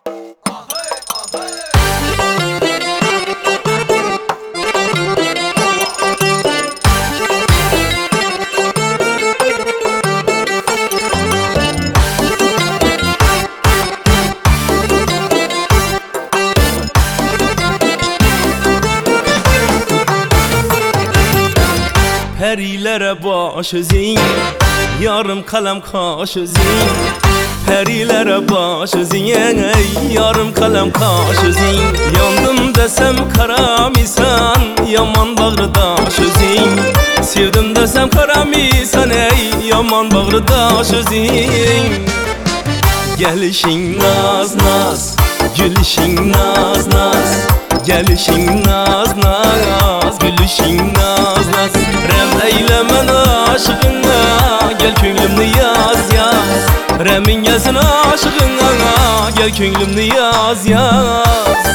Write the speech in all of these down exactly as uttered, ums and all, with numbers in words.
Perilere baş özün, yarım kalem kaş özün. Perilere baş özün, ey yarım kalem kaş özün. Yandım desem kara misan, yaman bağrıdaş özün. Sevdim desem kara misan, ey yaman bağrıdaş özün. Gelişin naz naz, gülüşün naz naz. Gelişin naz naz, gülüşün naz naz. Rem eylemen aşkına, gel könlümnü yaz yaz. Remin gelsin aşkına, gel könlümnü yaz yaz.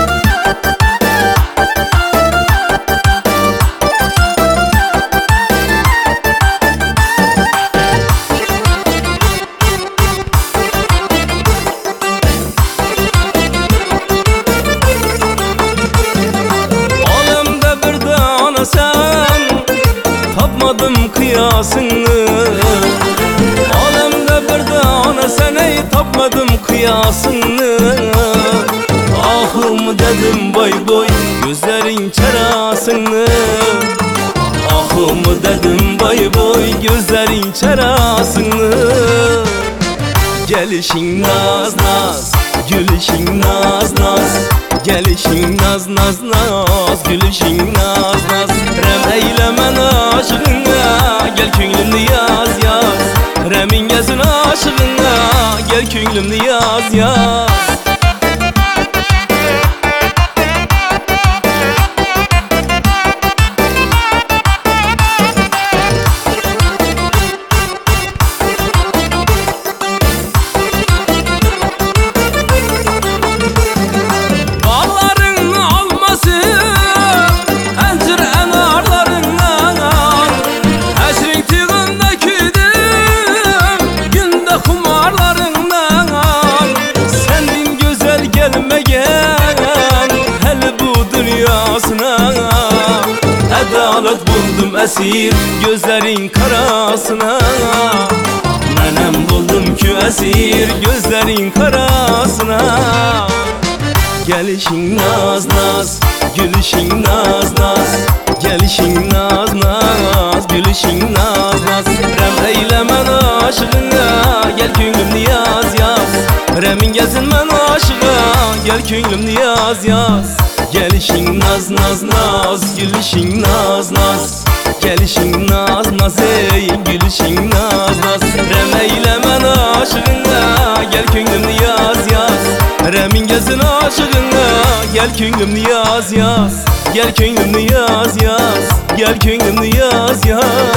Sen tapmadım kıyasını, alemde bir de ana sen ey tapmadım kıyasını. Ahım dedim boy boy gözlerin çerasını. Ahım dedim boy boy gözlerin çerasını. Gelişin naz naz, gülüşün naz naz. Gelişin naz naz naz, gülüşün naz naz. Rem eylemen aşkına, gel könlümnü yaz yaz. Remin gelsin aşkına, gel könlümnü yaz yaz. Adalet buldum esir gözlerin karasına. Menem buldum ki esir gözlerin karasına. Gelişin naz naz, gülüşün naz naz. Gelişin naz naz, gülüşün naz naz. Rem eylemen aşkına, gel könlümnü yaz yaz. Remin gelsin men aşkına, gel könlümnü yaz yaz. Gelişin naz naz naz, gülüşün naz naz. Gelişin naz naz ey, gülüşün naz naz. Rem eylemen aşkına, gel könlümnü yaz yaz. Remin gelsin aşkına, gel könlümnü yaz yaz. Gel könlümnü yaz yaz, gel könlümnü yaz yaz.